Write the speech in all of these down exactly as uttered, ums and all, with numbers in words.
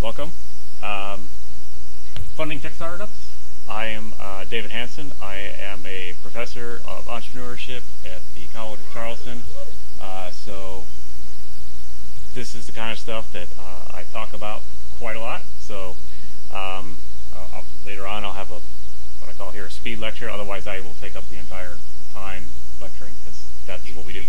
welcome. Um, funding tech startups. I am uh, David Hanson. I am a professor of entrepreneurship at the College of Charleston. Uh, so this is the kind of stuff that uh, I talk about quite a lot. So um, I'll, I'll, later on I'll have a what I call here a speed lecture. Otherwise I will take up the entire time lecturing because that's what we do.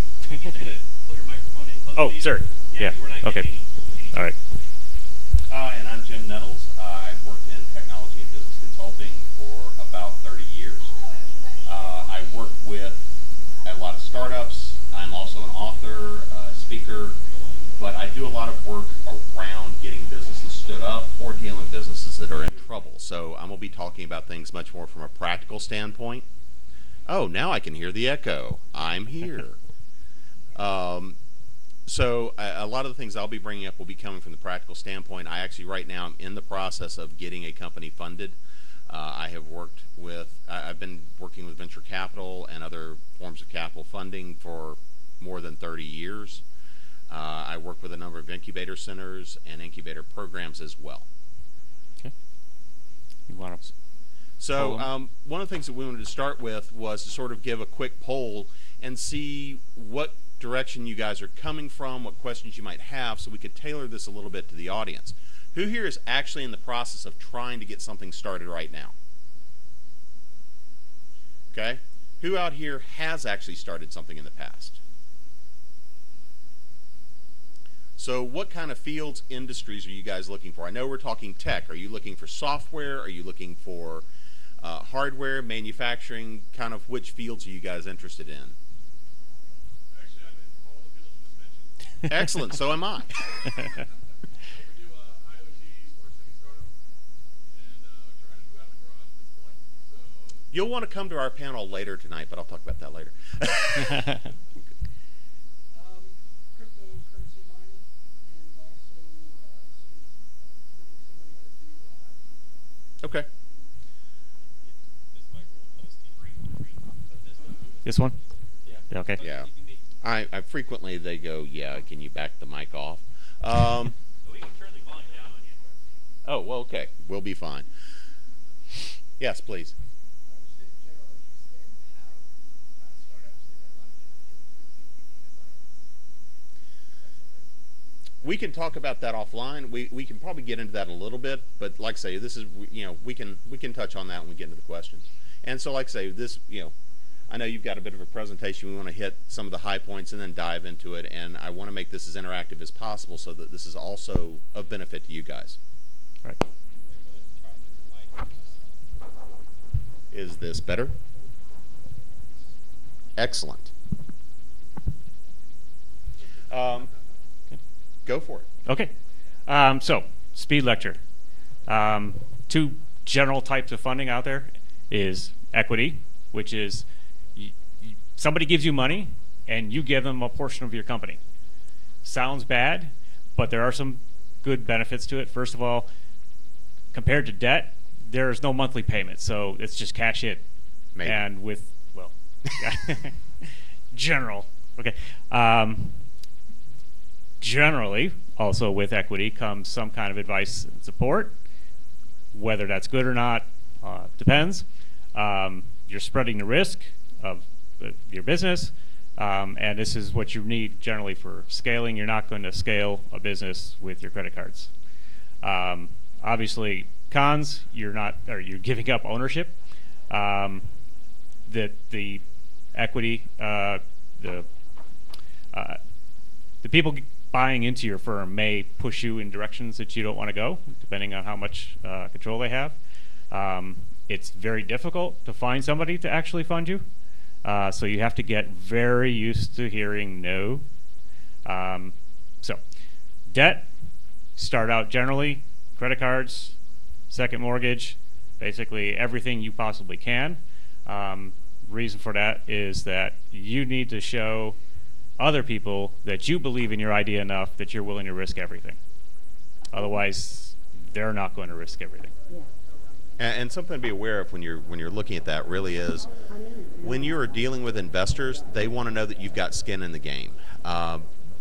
Oh, sir. Yeah. Okay. All right. Uh, and I'm Jim Nettles. Uh, I've worked in technology and business consulting for about thirty years. Uh, I work with a lot of startups. I'm also an author, uh, speaker, but I do a lot of work around getting businesses stood up or dealing with businesses that are in trouble. So I'm going to be talking about things much more from a practical standpoint. Oh, now I can hear the echo. I'm here. um, So a, a lot of the things I'll be bringing up will be coming from the practical standpoint. I actually right now am in the process of getting a company funded. Uh, I have worked with, I, I've been working with venture capital and other forms of capital funding for more than thirty years. Uh, I work with a number of incubator centers and incubator programs as well. Okay. You want to? So um, one of the things that we wanted to start with was to sort of give a quick poll and see what direction you guys are coming from, what questions you might have, so we could tailor this a little bit to the audience. Who here is actually in the process of trying to get something started right now? Okay. Who out here has actually started something in the past? So what kind of fields, industries are you guys looking for? I know we're talking tech. Are you looking for software? Are you looking for uh, hardware, manufacturing? Kind of which fields are you guys interested in? Excellent. So am I. You'll want to come to our panel later tonight, but I'll talk about that later. Okay. This one? Yeah. Okay. Yeah. I, I frequently they go, yeah, can you back the mic off? Um, we can turn the volume down on you. Oh, well, okay. We'll be fine. Yes, please. We can talk about that offline. We we can probably get into that a little bit, but like I say, this is you know we can we can touch on that when we get into the questions. And so, like I say, this you know. I know you've got a bit of a presentation. We want to hit some of the high points and then dive into it. And I want to make this as interactive as possible so that this is also of benefit to you guys. All right. Is this better? Excellent. Um, go for it. Okay. Um, so, speed lecture. Um, two general types of funding out there is equity, which is somebody gives you money and you give them a portion of your company. Sounds bad, but there are some good benefits to it. First of all, compared to debt, there's no monthly payment, so it's just cash in. Maybe. And with, well, general, okay. Um, generally, also with equity comes some kind of advice and support. Whether that's good or not uh, depends. Um, you're spreading the risk of your business, um, and this is what you need generally for scaling. You're not going to scale a business with your credit cards. Um, obviously, cons, you're not, or you're giving up ownership. Um, that the equity, uh, the uh, the people buying into your firm may push you in directions that you don't want to go, depending on how much uh, control they have. Um, it's very difficult to find somebody to actually fund you. Uh, so you have to get very used to hearing no. Um, so debt, start out generally, credit cards, second mortgage, basically everything you possibly can. Um, reason for that is that you need to show other people that you believe in your idea enough that you're willing to risk everything. Otherwise, they're not going to risk everything. Yeah. And, and something to be aware of when you're when you're looking at that really is when you are dealing with investors, they want to know that you've got skin in the game. Uh,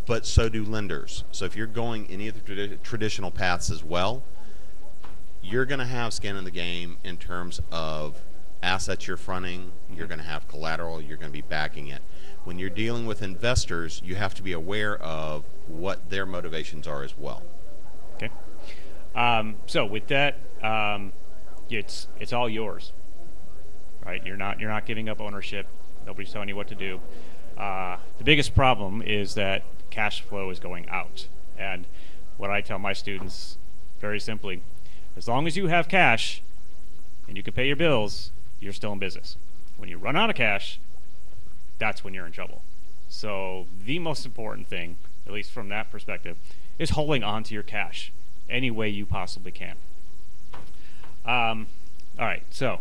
but so do lenders. So if you're going any of the tradi- traditional paths as well, you're going to have skin in the game in terms of assets you're fronting, you're going to have collateral, you're going to be backing it. When you're dealing with investors, you have to be aware of what their motivations are as well. Okay. Um, so with that, um, it's it's all yours, right? You're not you're not giving up ownership. Nobody's telling you what to do. Uh, the biggest problem is that cash flow is going out. And what I tell my students, very simply, as long as you have cash and you can pay your bills, you're still in business. When you run out of cash, that's when you're in trouble. So the most important thing, at least from that perspective, is holding on to your cash any way you possibly can. Um, all right, so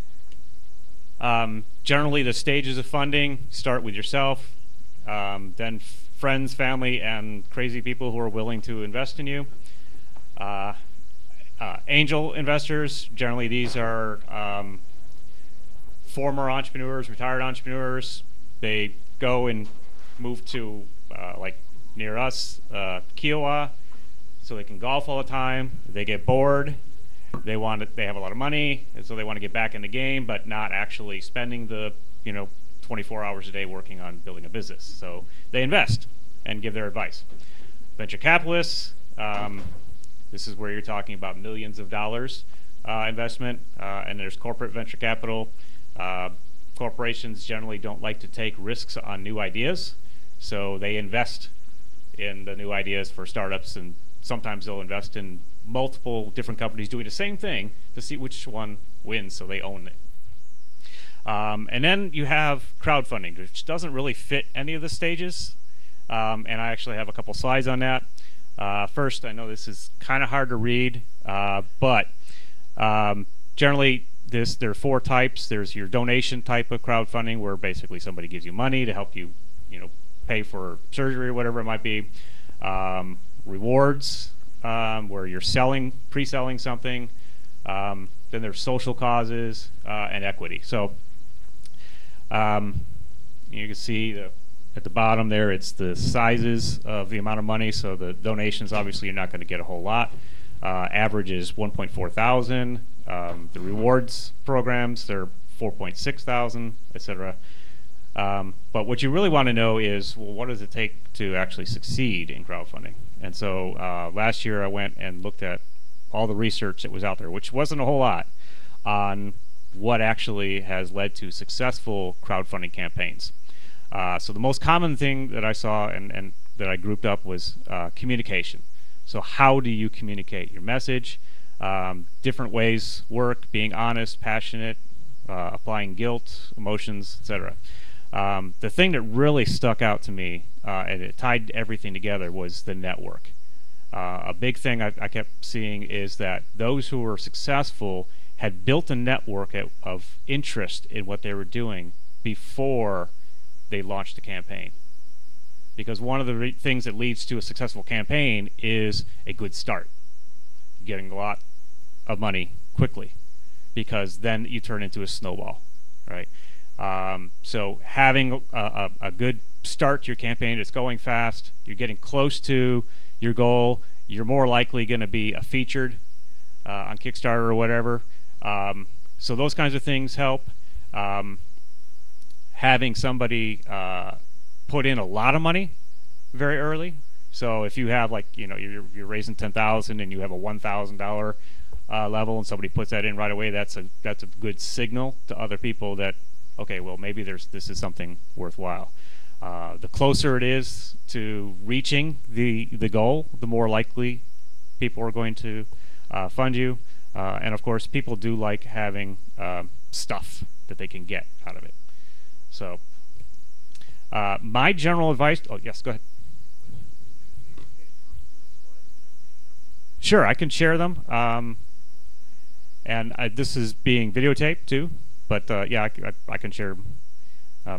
um, generally the stages of funding start with yourself, um, then friends, family, and crazy people who are willing to invest in you. Uh, uh, angel investors, generally these are um, former entrepreneurs, retired entrepreneurs. They go and move to, uh, like near us, uh, Kiowa, so they can golf all the time. They get bored. They want to, they have a lot of money, and so they want to get back in the game, but not actually spending the, you know, twenty-four hours a day working on building a business. So they invest and give their advice. Venture capitalists, um, this is where you're talking about millions of dollars uh, investment, uh, and there's corporate venture capital. Uh, corporations generally don't like to take risks on new ideas, so they invest in the new ideas for startups, and sometimes they'll invest in multiple different companies doing the same thing to see which one wins, so they own it. Um, and then you have crowdfunding, which doesn't really fit any of the stages, um, and I actually have a couple slides on that. Uh, first, I know this is kind of hard to read, uh, but um, generally this, there are four types. There's your donation type of crowdfunding, where basically somebody gives you money to help you, you know, pay for surgery or whatever it might be. Um, rewards, um, where you're selling, pre-selling something. Um, then there's social causes uh, and equity. So um, you can see the, at the bottom there, it's the sizes of the amount of money. So the donations, obviously, you're not going to get a whole lot. Uh, average is one point four thousand. Um, the rewards programs, they're four point six thousand, et cetera. Um, but what you really want to know is, well, what does it take to actually succeed in crowdfunding? And so uh, last year I went and looked at all the research that was out there, which wasn't a whole lot, on what actually has led to successful crowdfunding campaigns. Uh, so the most common thing that I saw and, and that I grouped up was uh, communication. So how do you communicate your message? Um, different ways work, being honest, passionate, uh, applying guilt, emotions, et cetera. Um, the thing that really stuck out to me, uh, and it tied everything together, was the network. Uh, a big thing I, I kept seeing is that those who were successful had built a network at, of interest in what they were doing before they launched the campaign. Because one of the re- things that leads to a successful campaign is a good start, getting a lot of money quickly, because then you turn into a snowball, right? Um, so having a, a, a good start to your campaign, it's going fast, you're getting close to your goal, you're more likely going to be a featured uh, on Kickstarter or whatever. Um, so those kinds of things help. Um, having somebody uh, put in a lot of money very early. So if you have, like, you know, you're, you're raising ten thousand dollars and you have a one thousand dollars uh, level, and somebody puts that in right away, that's a that's a good signal to other people that, okay, well, maybe there's this is something worthwhile. Uh, the closer it is to reaching the the goal, the more likely people are going to uh, fund you. Uh, and of course, people do like having uh, stuff that they can get out of it. So, uh, my general advice. Oh, yes, go ahead. Sure, I can share them. Um, and I, this is being videotaped too. But uh, yeah, I, I, I can share. Um,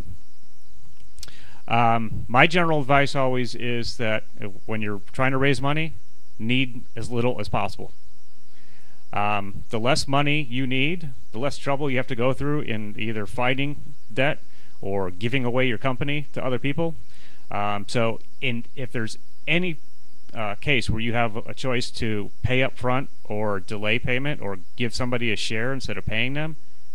um, my general advice always is that when you're trying to raise money, need as little as possible. Um, the less money you need, the less trouble you have to go through in either fighting debt or giving away your company to other people. Um, so, in if there's any uh, case where you have a choice to pay up front or delay payment or give somebody a share instead of paying them,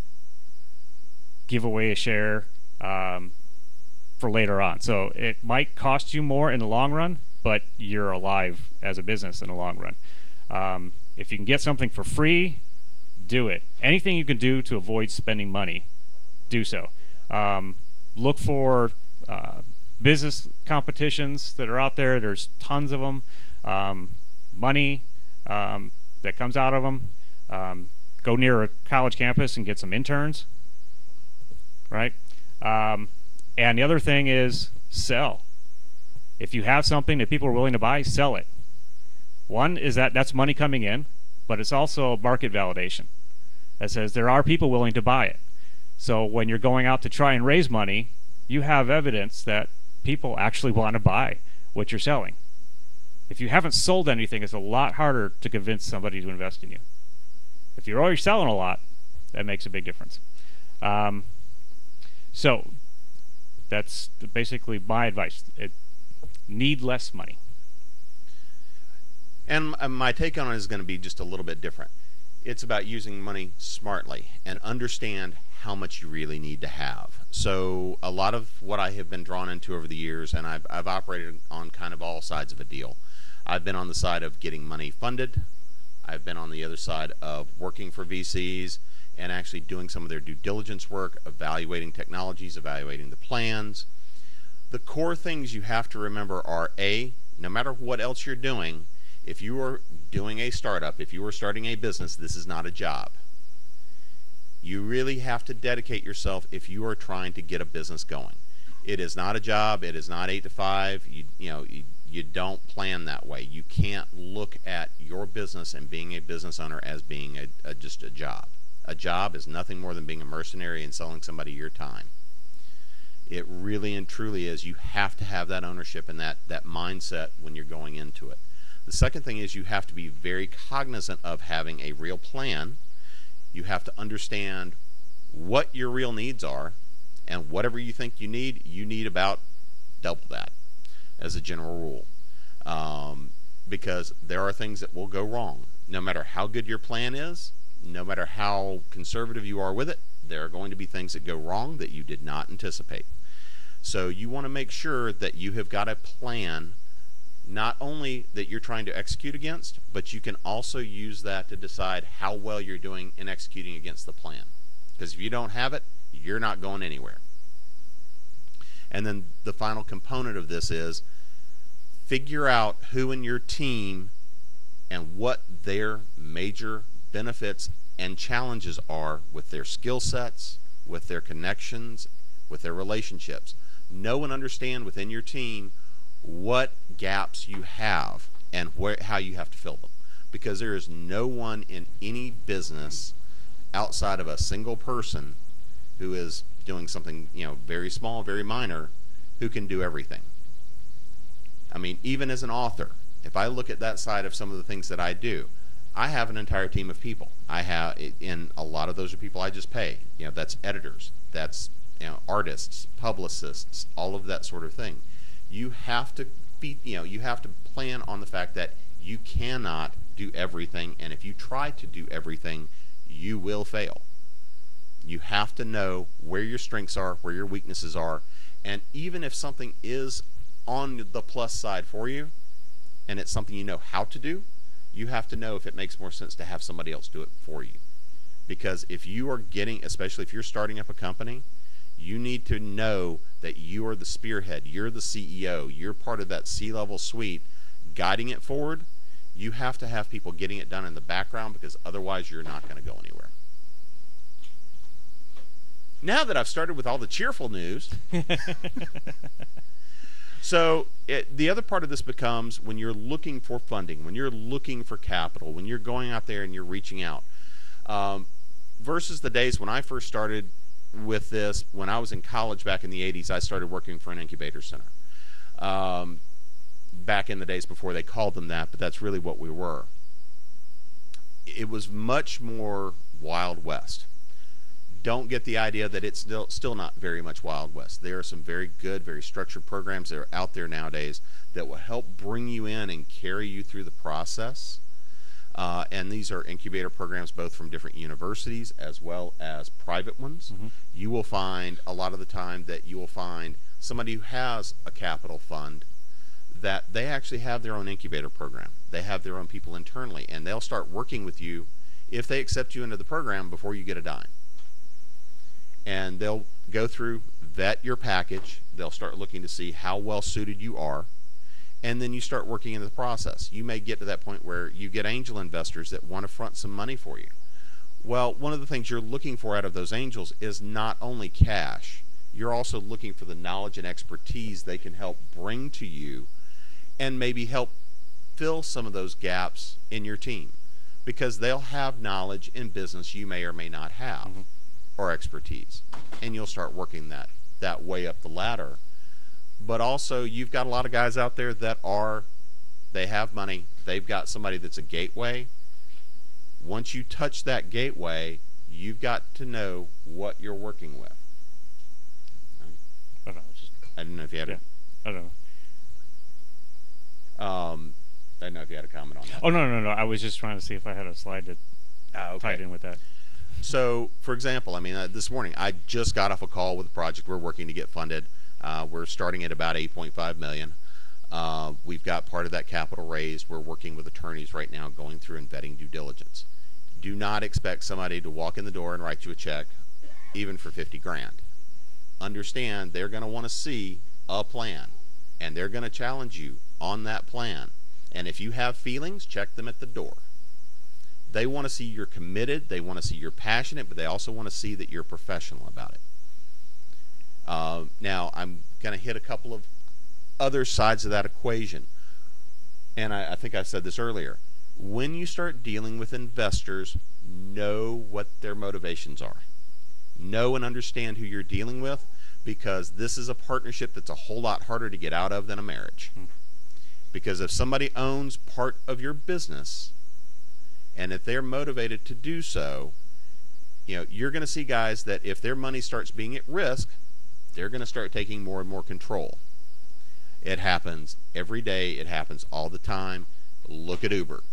give away a share um, for later on. So it might cost you more in the long run, but you're alive as a business in the long run. Um, if you can get something for free, do it. Anything you can do to avoid spending money, do so. Um, look for uh, business competitions that are out there. There's tons of them. Um, money um, that comes out of them. Um, go near a college campus and get some interns, right? Um, and the other thing is sell. If you have something that people are willing to buy, sell it. One is that that's money coming in, but it's also market validation that says there are people willing to buy it. So when you're going out to try and raise money, you have evidence that people actually want to buy what you're selling. If you haven't sold anything, it's a lot harder to convince somebody to invest in you. If you're already selling a lot, that makes a big difference. Um, so that's basically my advice. It, need less money. And uh, my take on it is going to be just a little bit different. It's about using money smartly and understand how much you really need to have. So a lot of what I have been drawn into over the years, and I've, I've operated on kind of all sides of a deal. I've been on the side of getting money funded. I've been on the other side of working for V Cs and actually doing some of their due diligence work, evaluating technologies, evaluating the plans. The core things you have to remember are A, no matter what else you're doing, if you are doing a startup, if you are starting a business, this is not a job. You really have to dedicate yourself if you are trying to get a business going. It is not a job. It is not eight to five. You, you know, you, you don't plan that way. You can't look at your business and being a business owner as being a, a, just a job. A job is nothing more than being a mercenary and selling somebody your time. It really and truly is. You have to have that ownership and that, that mindset when you're going into it. The second thing is you have to be very cognizant of having a real plan. You have to understand what your real needs are, and whatever you think you need, you need about double that as a general rule. Um, because there are things that will go wrong. No matter how good your plan is, no matter how conservative you are with it, there are going to be things that go wrong that you did not anticipate. So you want to make sure that you have got a plan, not only that you're trying to execute against, but you can also use that to decide how well you're doing in executing against the plan. Because if you don't have it, you're not going anywhere. And then the final component of this is figure out who in your team and what their major benefits and challenges are with their skill sets, with their connections, with their relationships. Know and understand within your team what gaps you have and where, how you have to fill them. Because there is no one in any business outside of a single person who is doing something, you know, very small, very minor, who can do everything. I mean, even as an author, if I look at that side of some of the things that I do, I have an entire team of people. I have, and a lot of those are people I just pay. You know, that's editors, that's, you know, artists, publicists, all of that sort of thing. You have to be, you know, you have to plan on the fact that you cannot do everything, and if you try to do everything, you will fail. You have to know where your strengths are, where your weaknesses are, and even if something is on the plus side for you, and it's something you know how to do, you have to know if it makes more sense to have somebody else do it for you. Because if you are getting, especially if you're starting up a company, you need to know that you are the spearhead, you're the C E O, you're part of that C-level suite guiding it forward. You have to have people getting it done in the background, because otherwise you're not going to go anywhere. Now that I've started with all the cheerful news, so it, the other part of this becomes when you're looking for funding, when you're looking for capital, when you're going out there and you're reaching out, um, versus the days when I first started with this. When I was in college back in the eighties, I started working for an incubator center. Um, back in the days before they called them that, but that's really what we were. It was much more Wild West. don't get the idea that it's still still not very much Wild West. There are some very good, very structured programs that are out there nowadays that will help bring you in and carry you through the process. Uh, and these are incubator programs both from different universities as well as private ones. Mhm. You will find a lot of the time that you will find somebody who has a capital fund that they actually have their own incubator program. They have their own people internally, and they'll start working with you if they accept you into the program before you get a dime. And they'll go through, vet your package. They'll start looking to see how well suited you are. And then you start working into the process. You may get to that point where you get angel investors that want to front some money for you. Well, one of the things you're looking for out of those angels is not only cash, you're also looking for the knowledge and expertise they can help bring to you and maybe help fill some of those gaps in your team, because they'll have knowledge in business you may or may not have, Mhm. or expertise, and you'll start working that that way up the ladder. But also, you've got a lot of guys out there that are, they have money, they've got somebody that's a gateway. Once you touch that gateway, you've got to know what you're working with. I don't know. It's just, I didn't know if you had yeah. I don't know. a, um, I didn't know if you had a comment on that. Oh no, no, no. I was just trying to see if I had a slide that Ah, tied in with that. So, for example, I mean, uh, this morning I just got off a call with a project we're working to get funded. Uh, we're starting at about eight point five million dollars. Uh, we've got part of that capital raised. We're working with attorneys right now going through and vetting due diligence. Do not expect somebody to walk in the door and write you a check, even for fifty grand. Understand they're going to want to see a plan, and they're going to challenge you on that plan. And if you have feelings, check them at the door. They want to see you're committed, they want to see you're passionate, but they also want to see that you're professional about it. Uh, now, I'm going to hit a couple of other sides of that equation. And I, I think I said this earlier. When you start dealing with investors, know what their motivations are. Know and understand who you're dealing with, because this is a partnership that's a whole lot harder to get out of than a marriage. Hmm. Because if somebody owns part of your business, and if they're motivated to do so, you know, you're going to see guys that if their money starts being at risk, they're going to start taking more and more control. It happens every day. It happens all the time. Look at Uber.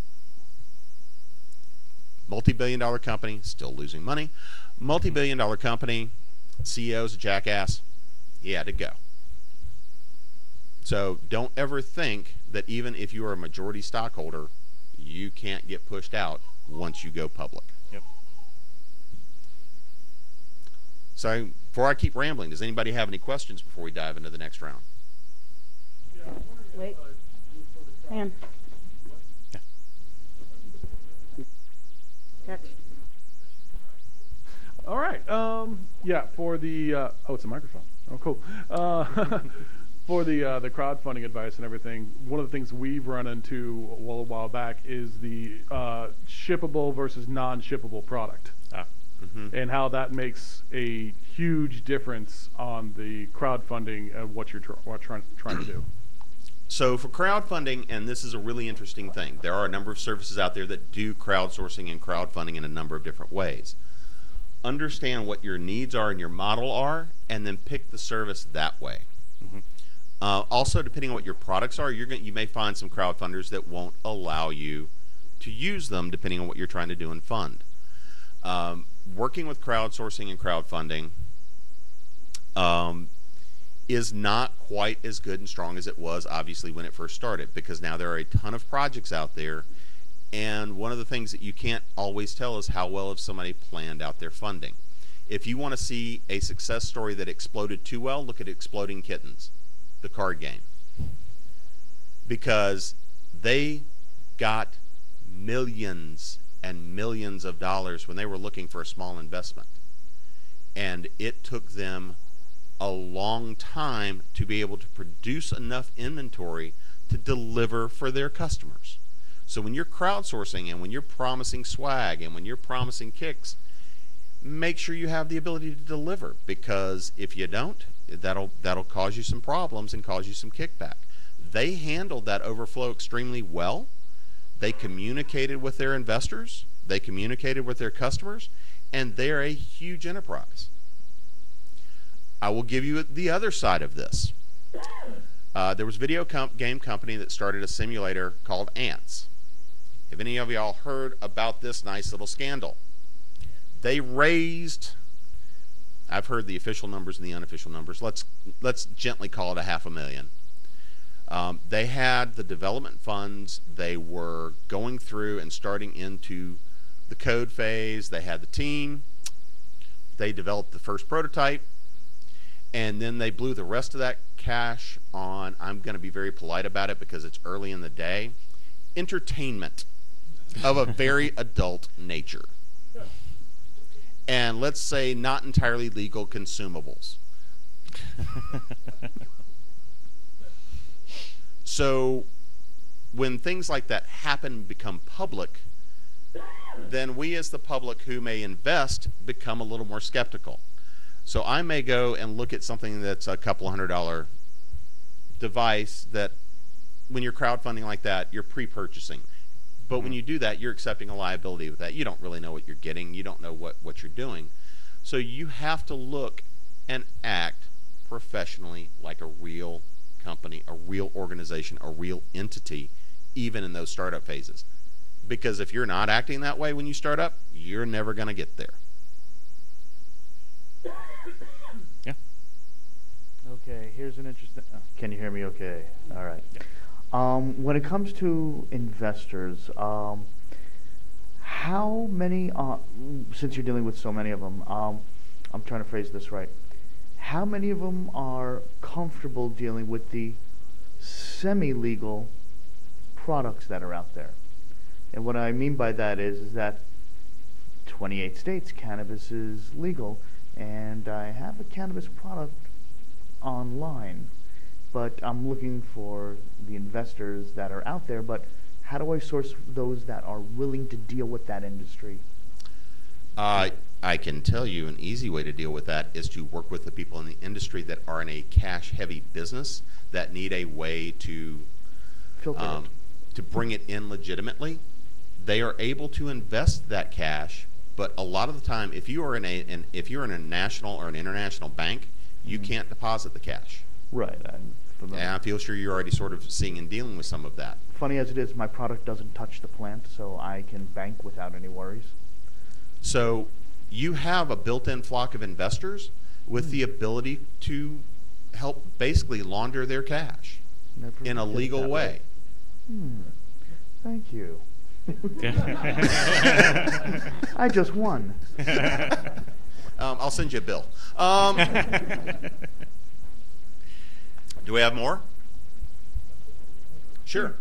Multi-billion dollar company, still losing money. Multi-billion dollar company, C E O's a jackass. He had to go. So don't ever think that even if you are a majority stockholder, you can't get pushed out once you go public. Yep. So before I keep rambling, does anybody have any questions before we dive into the next round? Wait. Man. Yeah. Check. All right. Um, yeah, for the uh, oh, it's a microphone. Oh, cool. Uh, for the uh, the crowdfunding advice and everything, one of the things we've run into a while, a while back is the uh, shippable versus non-shippable product, Ah. Mm-hmm. and how that makes a huge difference on the crowdfunding and what you're tr- what trying trying to do. So for crowdfunding, and this is a really interesting thing, there are a number of services out there that do crowdsourcing and crowdfunding in a number of different ways. Understand what your needs are and your model are, and then pick the service that way. Mhm. Uh, also, depending on what your products are, you're going you may find some crowdfunders that won't allow you to use them, depending on what you're trying to do and fund. Um, working with crowdsourcing and crowdfunding um, is not quite as good and strong as it was, obviously, when it first started, because now there are a ton of projects out there, and one of the things that you can't always tell is how well have somebody planned out their funding. If you want to see a success story that exploded too well, look at Exploding Kittens, the card game. Because they got millions and millions of dollars when they were looking for a small investment. And it took them a long time to be able to produce enough inventory to deliver for their customers. So when you're crowdsourcing and when you're promising swag and when you're promising kicks, make sure you have the ability to deliver, because if you don't, that'll that'll cause you some problems and cause you some kickback. They handled that overflow extremely well. They communicated with their investors, they communicated with their customers, and they're a huge enterprise. I will give you the other side of this. Uh, there was a video comp game company that started a simulator called Ants. Have any of y'all heard about this nice little scandal? They raised, I've heard the official numbers and the unofficial numbers. Let's let's gently call it a half a million. Um, they had the development funds. They were going through and starting into the code phase. They had the team. They developed the first prototype. And then they blew the rest of that cash on, I'm going to be very polite about it because it's early in the day, entertainment of a very adult nature. And let's say not entirely legal consumables. So when things like that happen and become public, then we as the public who may invest become a little more skeptical. So I may go and look at something that's a couple hundred dollar device that when you're crowdfunding like that, you're pre-purchasing. But when you do that, you're accepting a liability with that. You don't really know what you're getting. You don't know what, what you're doing. So you have to look and act professionally like a real company, a real organization, a real entity, even in those startup phases. Because if you're not acting that way when you start up, you're never going to get there. Yeah. Okay, here's an interesting. Oh, can you hear me? Okay, all right. Yeah. Um, when it comes to investors, um, how many? Uh, since you're dealing with so many of them, um, I'm trying to phrase this right. How many of them are comfortable dealing with the semi-legal products that are out there? And what I mean by that is, is that twenty-eight states cannabis is legal, and I have a cannabis product online, but I'm looking for the investors that are out there. But how do I source those that are willing to deal with that industry? Uh, I can tell you an easy way to deal with that is to work with the people in the industry that are in a cash-heavy business that need a way to Filter um, it. to bring it in legitimately. They are able to invest that cash, but a lot of the time, if you are in a in, if you're in a national or an international bank, you Mm-hmm. can't deposit the cash. Right. I'm familiar. And I feel sure you're already sort of seeing and dealing with some of that. Funny as it is, my product doesn't touch the plant, so I can bank without any worries. So you have a built-in flock of investors with the ability to help basically launder their cash Never in a did it legal that way. Hmm. Thank you. I just won. Um, I'll send you a bill. Um, do we have more? Sure.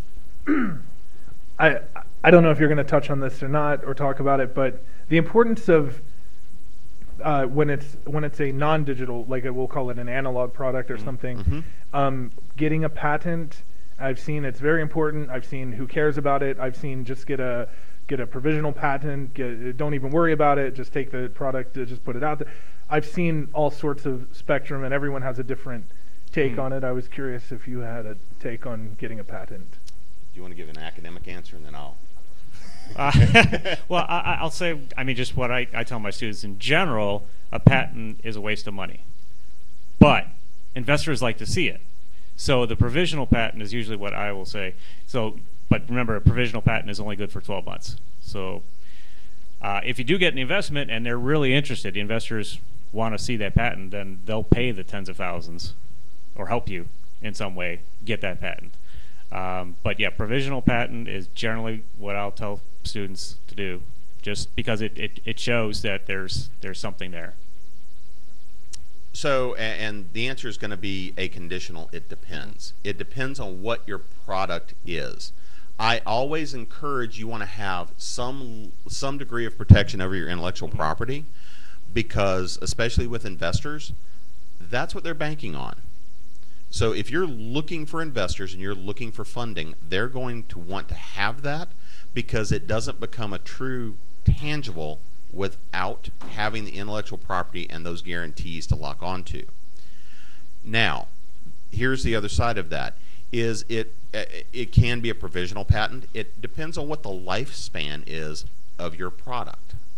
I I don't know if you're going to touch on this or not, or talk about it, but the importance of uh, when it's when it's a non-digital, like we'll call it an analog product or something, Mhm. um, getting a patent. I've seen it's very important. I've seen who cares about it. I've seen just get a get a provisional patent. Get, don't even worry about it. Just take the product, uh, just put it out there. I've seen all sorts of spectrum, and everyone has a different take Mm. on it. I was curious if you had a take on getting a patent. Do you want to give an academic answer, and then I'll. Uh, well, I, I'll say, I mean, just what I, I tell my students in general, a patent is a waste of money. But investors like to see it. So the provisional patent is usually what I will say. So, but remember, a provisional patent is only good for twelve months. So uh, if you do get an investment and they're really interested, the investors want to see that patent, then they'll pay the tens of thousands or help you in some way get that patent. Um, but yeah, provisional patent is generally what I'll tell students to do, just because it, it, it shows that there's there's something there. So, a- and the answer is going to be a conditional, it depends. It depends on what your product is. I always encourage you want to have some some degree of protection over your intellectual Mhm. property, because especially with investors, that's what they're banking on. So if you're looking for investors and you're looking for funding, they're going to want to have that, because it doesn't become a true tangible without having the intellectual property and those guarantees to lock onto. Now, here's the other side of that, is it uh, it can be a provisional patent. It depends on what the lifespan is of your product.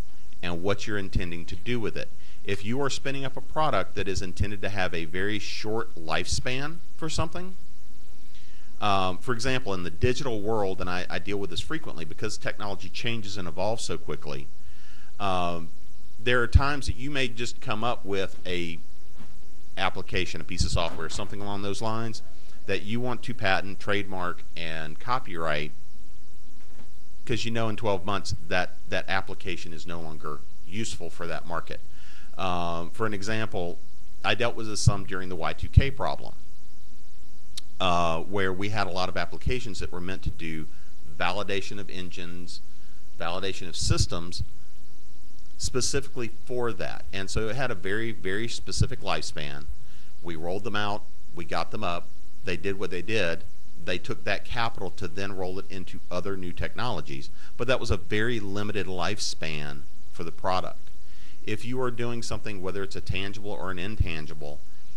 and what you're intending to do with it. If you are spinning up a product that is intended to have a very short lifespan for something, um, for example, in the digital world, and I, I deal with this frequently because technology changes and evolves so quickly, um, there are times that you may just come up with a application, a piece of software, something along those lines, that you want to patent, trademark, and copyright because you know in twelve months that that application is no longer useful for that market. Um, for an example, I dealt with this some during the Y two K problem, uh, where we had a lot of applications that were meant to do validation of engines, validation of systems, specifically for that. And so it had a very, very specific lifespan. We rolled them out, we got them up, they did what they did. They took that capital to then roll it into other new technologies, but that was a very limited lifespan for the product. If you are doing something, whether it's a tangible or an intangible,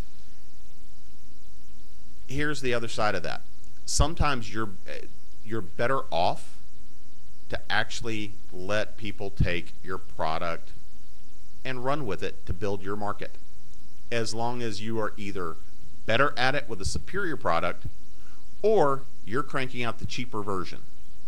here's the other side of that. Sometimes you're you're better off to actually let people take your product and run with it to build your market, as long as you are either better at it with a superior product or you're cranking out the cheaper version.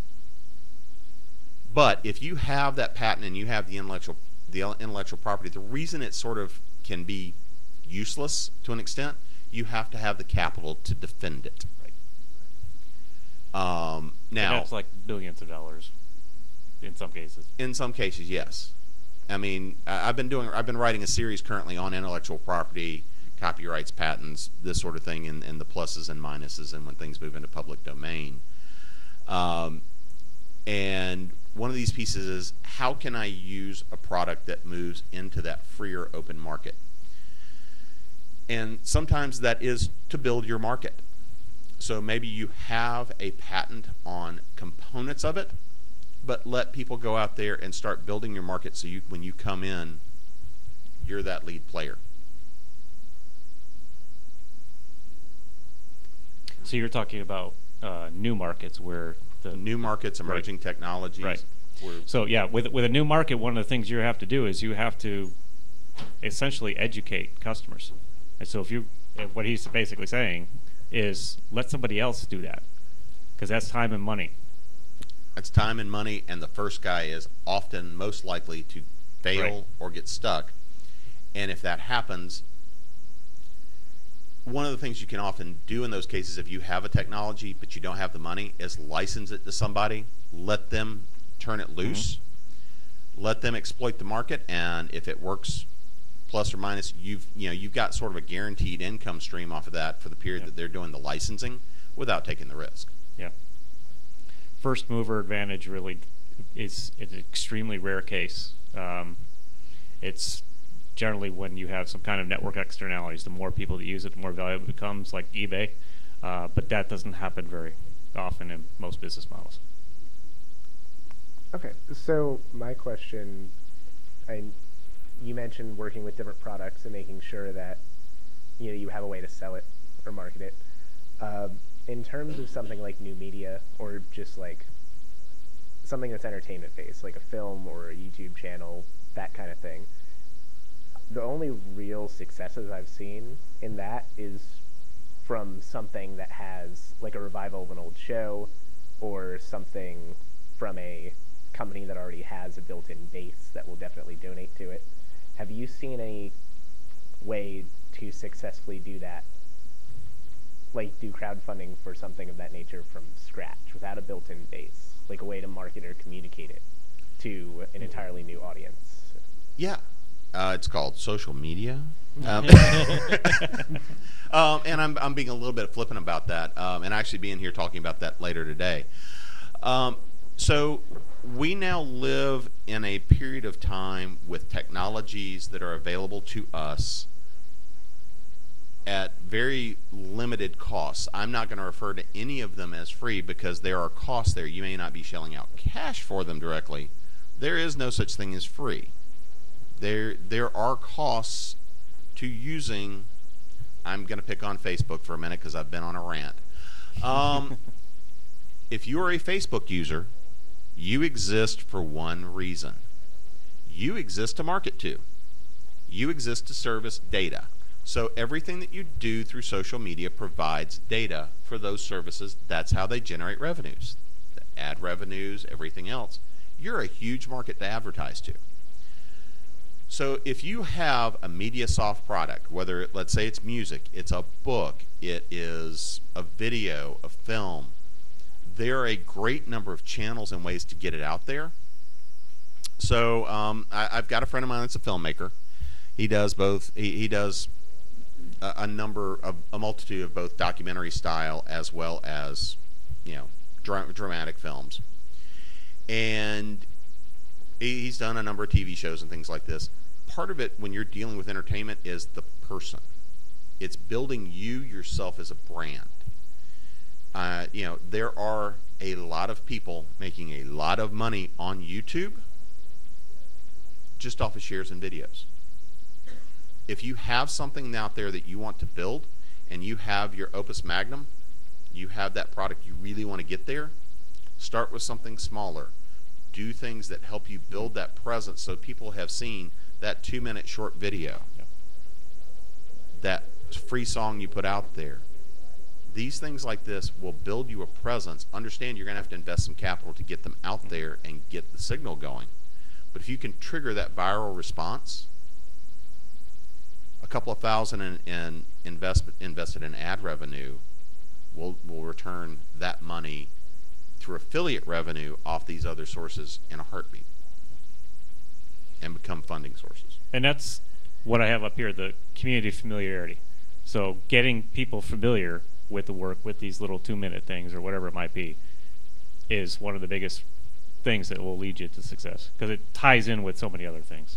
But if you have that patent and you have the intellectual the intellectual property, the reason it sort of can be useless to an extent, you have to have the capital to defend it. Right. Um, now, And that's like billions of dollars in some cases. in some cases, yes. I mean, I- I've been doing, I've been writing a series currently on intellectual property, copyrights, patents, this sort of thing, and, and the pluses and minuses, and when things move into public domain. Um, and one of these pieces is, how can I use a product that moves into that freer open market? And sometimes that is to build your market. So maybe you have a patent on components of it, but let people go out there and start building your market so you, when you come in, you're that lead player. So you're talking about uh, new markets where the New markets, emerging technologies. Right. We're- So yeah, with with a new market, one of the things you have to do is you have to essentially educate customers. And so if you, uh, what he's basically saying is let somebody else do that, because that's time and money. That's time and money, and the first guy is often most likely to fail Right. or get stuck. And if that happens, one of the things you can often do in those cases, if you have a technology but you don't have the money, is license it to somebody, let them turn it loose, let them exploit the market, and if it works, plus or minus, you've you know you've got sort of a guaranteed income stream off of that for the period Yeah. that they're doing the licensing without taking the risk. Yeah. First mover advantage really is an extremely rare case. Um, it's generally when you have some kind of network externalities. The more people that use it, the more valuable it becomes, like eBay. Uh, but that doesn't happen very often in most business models. Okay, so my question, I, you mentioned working with different products and making sure that you know you have a way to sell it or market it. Um, in terms of something like new media or just like something that's entertainment based, like a film or a YouTube channel, that kind of thing, the only real successes I've seen in that is from something that has like a revival of an old show or something from a company that already has a built-in base that will definitely donate to it. Have you seen any way to successfully do that, like do crowdfunding for something of that nature from scratch without a built-in base, like a way to market or communicate it to an entirely new audience? Yeah. Uh, it's called social media. Um, um, and I'm, I'm being a little bit flippant about that, um, and actually being here talking about that later today. Um, so we now live in a period of time with technologies that are available to us at very limited costs. I'm not going to refer to any of them as free because there are costs there. You may not be shelling out cash for them directly. There is no such thing as free. There, there are costs to using. I'm going to pick on Facebook for a minute because I've been on a rant. Um, if you are a Facebook user, you exist for one reason. You exist to market to. You exist to service data. So everything that you do through social media provides data for those services. That's how they generate revenues. The ad revenues, everything else. You're a huge market to advertise to. So if you have a MediaSoft product, whether it, let's say it's music, it's a book, it is a video, a film, there are a great number of channels and ways to get it out there. So um, I, I've got a friend of mine that's a filmmaker. He does both. He, he does a, a number of a multitude of both documentary style as well as, you know, dra- dramatic films. And he, he's done a number of T V shows and things like this. Part of it, when you're dealing with entertainment, is the person. It's building you yourself as a brand. Uh, you know, there are a lot of people making a lot of money on YouTube just off of shares and videos. If you have something out there that you want to build and you have your opus magnum, you have that product you really want to get there, start with something smaller. Do things that help you build that presence so people have seen that two minute short video, Yep. that free song you put out there. These things like this will build you a presence. Understand you're going to have to invest some capital to get them out there and get the signal going. But if you can trigger that viral response, a couple of thousand in, in investment invested in ad revenue will will return that money through affiliate revenue off these other sources in a heartbeat and become funding sources. And that's what I have up here, the community familiarity. So getting people familiar with the work, with these little two-minute things or whatever it might be, is one of the biggest things that will lead you to success, because it ties in with so many other things.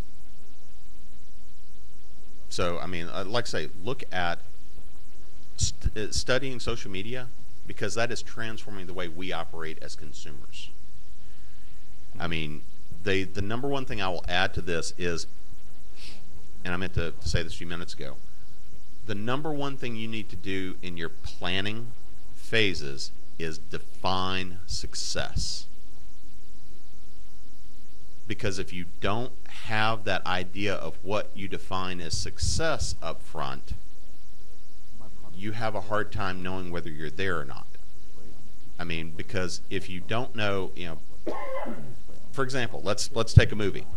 So, I mean, uh, like I say, look at st- uh, studying social media, because that is transforming the way we operate as consumers. I mean, they, the number one thing I will add to this is, and I meant to, to say this a few minutes ago, the number one thing you need to do in your planning phases is define success. Because if you don't have that idea of what you define as success up front, you have a hard time knowing whether you're there or not. I mean, because if you don't know, you know, for example, let's let's take a movie.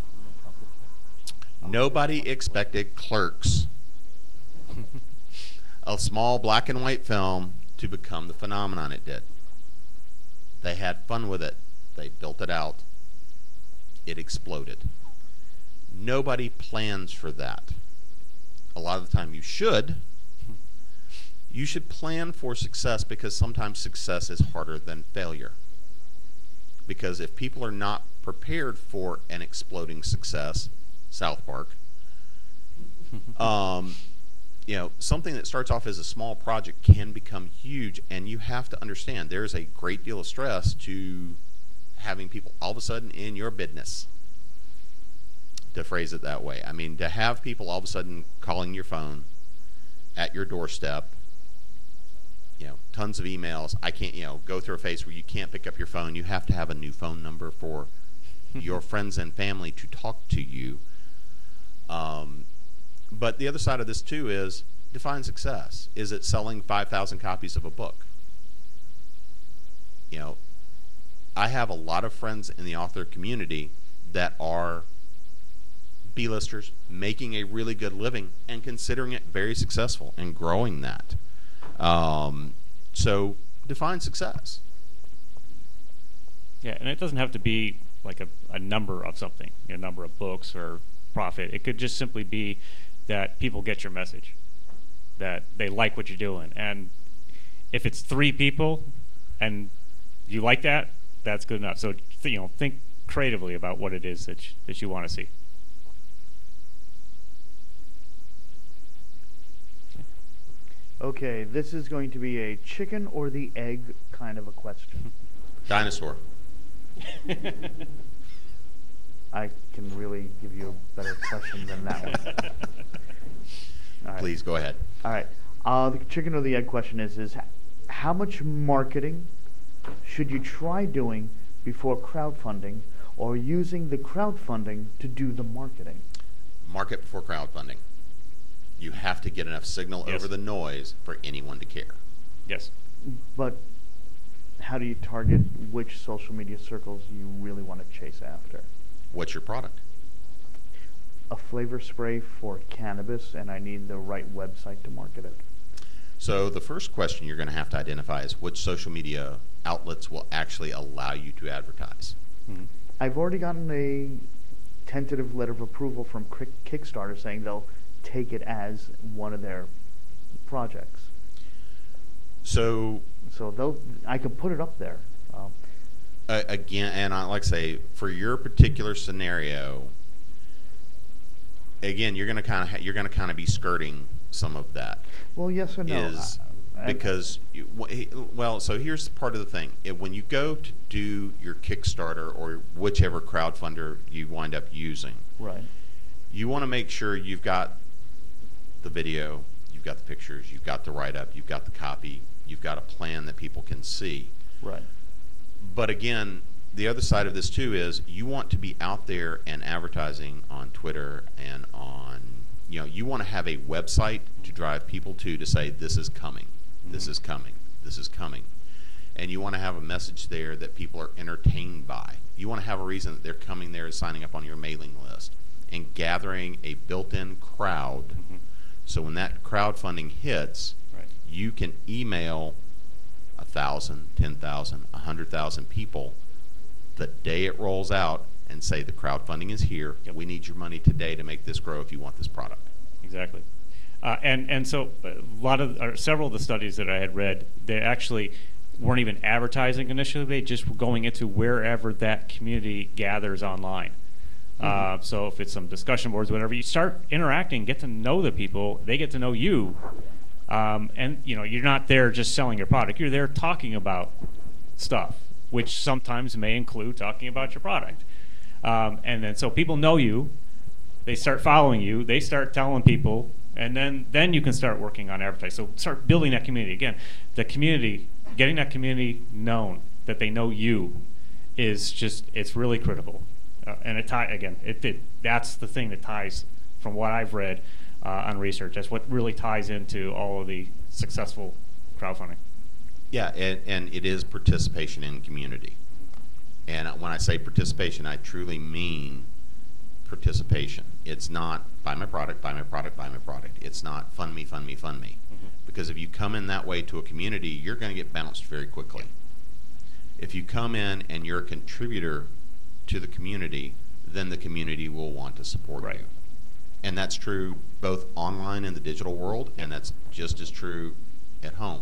Nobody expected Clerks, a small black and white film, to become the phenomenon it did. They had fun with it. They built it out. It exploded. Nobody plans for that. A lot of the time you should. You should plan for success, because sometimes success is harder than failure. Because if people are not prepared for an exploding success, South Park, um, you know, something that starts off as a small project can become huge, and you have to understand there's a great deal of stress to having people all of a sudden in your business, to phrase it that way. I mean, to have people all of a sudden calling your phone at your doorstep, you know, tons of emails. I can't, you know, go through a phase where you can't pick up your phone. You have to have a new phone number for your friends and family to talk to you. Um, but the other side of this too is define success. Is it selling five thousand copies of a book? You know, I have a lot of friends in the author community that are B-listers, making a really good living and considering it very successful and growing that. Um, so define success. Yeah, and it doesn't have to be like a, a number of something, a number of books or profit. It could just simply be that people get your message, that they like what you're doing. And if it's three people and you like that, that's good enough. So, you know, think creatively about what it is that you, that you want to see. Okay, this is going to be a chicken or the egg kind of a question. Dinosaur. I can really give you a better question than that one. All right. Please go ahead. All right. Uh, the chicken or the egg question is, is how much marketing should you try doing before crowdfunding, or using the crowdfunding to do the marketing? Market before crowdfunding. You have to get enough signal Yes. over the noise for anyone to care. Yes. But how do you target which social media circles you really want to chase after? What's your product? A flavor spray for cannabis, and I need the right website to market it. So the first question you're going to have to identify is which social media outlets will actually allow you to advertise. Mhm. I've already gotten a tentative letter of approval from Kick- Kickstarter saying they'll take it as one of their projects. So So they'll, I can put it up there. Um, uh, again, and I like to say, for your particular scenario, again, you're going to kind of ha- you're going to kind of be skirting some of that. well, yes or no? Is I- I- because you, wh- well, so here's part of the thing. It, when you go to do your Kickstarter or whichever crowdfunder you wind up using, Right. you want to make sure you've got the video, you've got the pictures, you've got the write-up, you've got the copy, you've got a plan that people can see. Right. But again, the other side of this too is you want to be out there and advertising on Twitter and on, you know, you want to have a website to drive people to to say this is coming, this is coming, this is coming. And you want to have a message there that people are entertained by. You want to have a reason that they're coming there and signing up on your mailing list and gathering a built-in crowd. Mhm. So when that crowdfunding hits, Right. you can email a thousand, ten thousand, a hundred thousand people the day it rolls out and say the crowdfunding is here. Yep. We need your money today to make this grow if you want this product. Exactly. Uh, and and so a lot of or several of the studies that I had read, they actually weren't even advertising initially. They just were going into wherever that community gathers online. Uh, so if it's some discussion boards, whatever, you start interacting, get to know the people, they get to know you, um, and you know you're not there just selling your product. You're there talking about stuff, which sometimes may include talking about your product. Um, and then so people know you, they start following you, they start telling people, and then then you can start working on advertising. So start building that community again. The community, getting that community known, that they know you, is just it's really critical. Uh, and it tie again. It, it that's the thing that ties, from what I've read uh, on research. That's what really ties into all of the successful crowdfunding. Yeah, and, and it is participation in community. And when I say participation, I truly mean participation. It's not buy my product, buy my product, buy my product. It's not fund me, fund me, fund me. Mm-hmm. Because if you come in that way to a community, you're going to get bounced very quickly. If you come in and you're a contributor to the community, then the community will want to support Right. you. And that's true both online in the digital world, and that's just as true at home.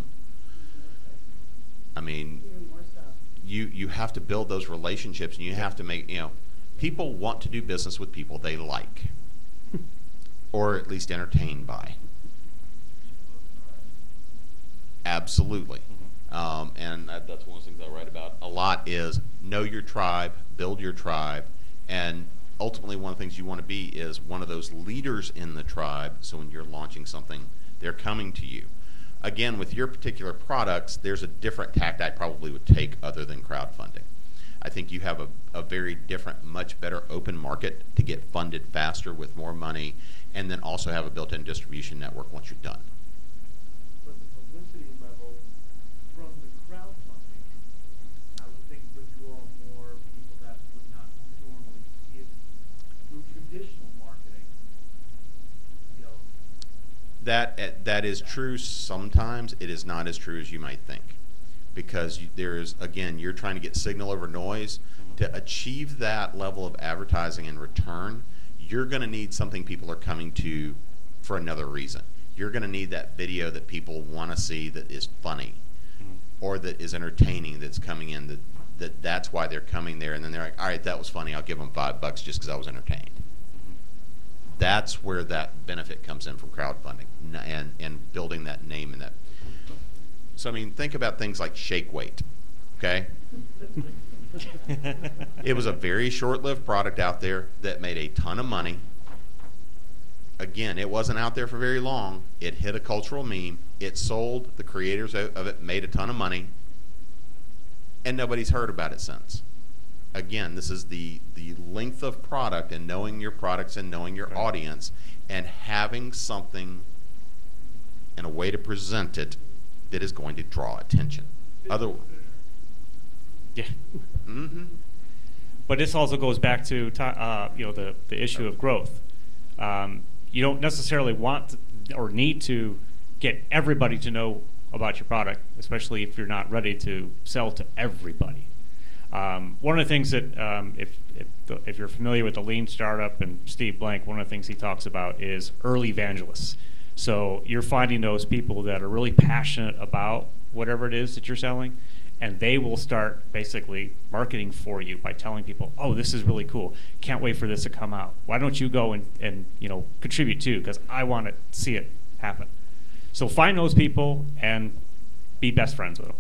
I mean, you you have to build those relationships, and you have to make, you know, people want to do business with people they like, or at least entertained by. Absolutely. Um, and that, that's one of the things I write about a lot is know your tribe, build your tribe, and ultimately one of the things you want to be is one of those leaders in the tribe, so when you're launching something, they're coming to you. Again, with your particular products, there's a different tact I probably would take other than crowdfunding. I think you have a, a very different, much better open market to get funded faster with more money, and then also have a built-in distribution network once you're done. But the publicity level from the crowdfunding, I would think would draw more people that would not normally see it through traditional marketing. You know, That uh, that is true sometimes. It is not as true as you might think, because you, there is, again, you're trying to get signal over noise. To achieve that level of advertising and return, you're going to need something people are coming to for another reason. You're going to need that video that people want to see, that is funny, or that is entertaining, that's coming in, that, that that's why they're coming there, and then they're like, all right, that was funny, I'll give them five bucks just because I was entertained. That's where that benefit comes in from crowdfunding, n- and, and building that name and that. So, I mean, think about things like Shake Weight, okay? It was a very short-lived product out there that made a ton of money. Again, it wasn't out there for very long. It hit a cultural meme. It sold. The creators o- of it made a ton of money. And nobody's heard about it since. again, this is the the length of product and knowing your products and knowing your Right. audience and having something and a way to present it that is going to draw attention. Other, Yeah. mm-hmm. But this also goes back to ti- uh, you know the, the issue of growth. Um, you don't necessarily want to, or need to get everybody to know about your product, especially if you're not ready to sell to everybody. Um, one of the things that um, if if, the, if you're familiar with the Lean Startup and Steve Blank, one of the things he talks about is early evangelists. So you're finding those people that are really passionate about whatever it is that you're selling, and they will start basically marketing for you by telling people, oh, this is really cool. Can't wait for this to come out. Why don't you go and, and you know, contribute too, because I want to see it happen. So find those people and be best friends with them.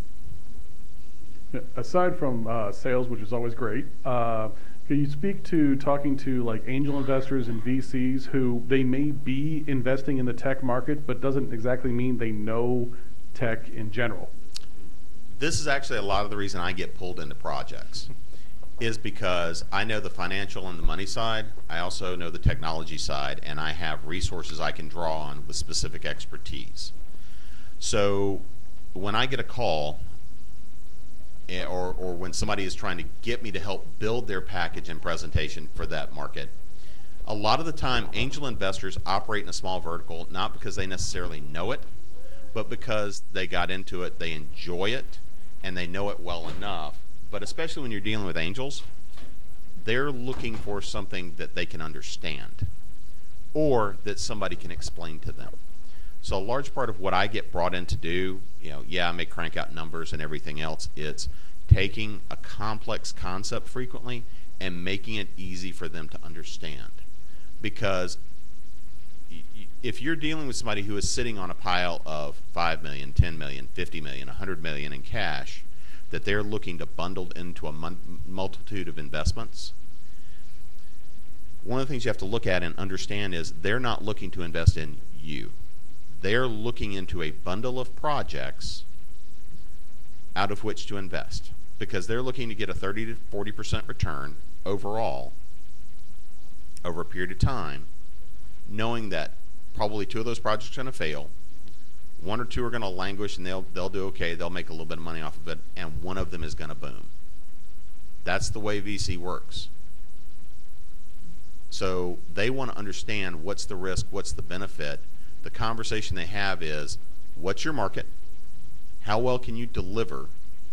Yeah, aside from uh, sales, which is always great, uh, can you speak to talking to like angel investors and V Cs who they may be investing in the tech market, but doesn't exactly mean they know tech in general? This is actually a lot of the reason I get pulled into projects is because I know the financial and the money side. I also know the technology side, and I have resources I can draw on with specific expertise. So when I get a call eh, or, or when somebody is trying to get me to help build their package and presentation for that market, a lot of the time angel investors operate in a small vertical not because they necessarily know it, but because they got into it, they enjoy it, and they know it well enough. But especially when you're dealing with angels, they're looking for something that they can understand or that somebody can explain to them. So a large part of what I get brought in to do, you know, yeah, I may crank out numbers and everything else. It's taking a complex concept frequently and making it easy for them to understand. Because if you're dealing with somebody who is sitting on a pile of five million, ten million, fifty million, one hundred million in cash that they're looking to bundle into a mun- multitude of investments, one of the things you have to look at and understand is they're not looking to invest in you. They're looking into a bundle of projects out of which to invest because they're looking to get a thirty to forty percent return overall over a period of time, knowing that probably two of those projects are going to fail, one or two are going to languish and they'll they'll do okay, they'll make a little bit of money off of it, and one of them is going to boom. That's the way V C works. So they want to understand what's the risk, what's the benefit. The conversation they have is, what's your market? How well can you deliver?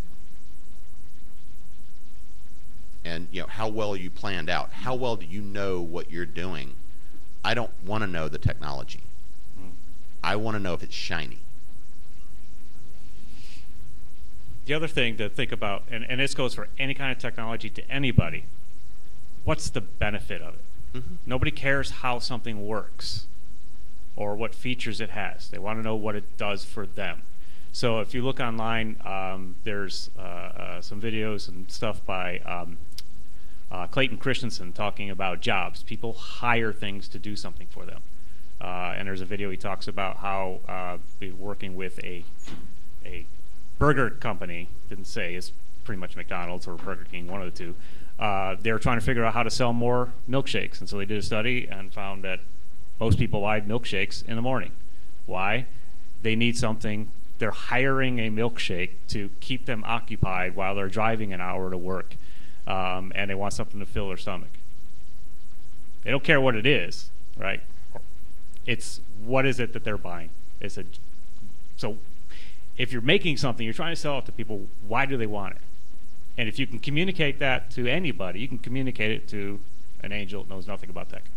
And you know, how well are you planned out? How well do you know what you're doing? I don't want to know the technology. Mm. I want to know if it's shiny. The other thing to think about, and, and this goes for any kind of technology to anybody, what's the benefit of it? Mm-hmm. Nobody cares how something works or what features it has. They want to know what it does for them. So if you look online, um, there's uh, uh, some videos and stuff by um, uh, Clayton Christensen talking about jobs. People hire things to do something for them. Uh, and there's a video he talks about how uh, be working with a a burger company, didn't say, it's pretty much McDonald's or Burger King, one of the two. Uh, they were trying to figure out how to sell more milkshakes. And so they did a study and found that most people buy milkshakes in the morning. Why? They need something. They're hiring a milkshake to keep them occupied while they're driving an hour to work. Um, and they want something to fill their stomach. They don't care what it is, right? It's what is it that they're buying. It's a, so if you're making something, you're trying to sell it to people, why do they want it? And if you can communicate that to anybody, you can communicate it to an angel that knows nothing about tech.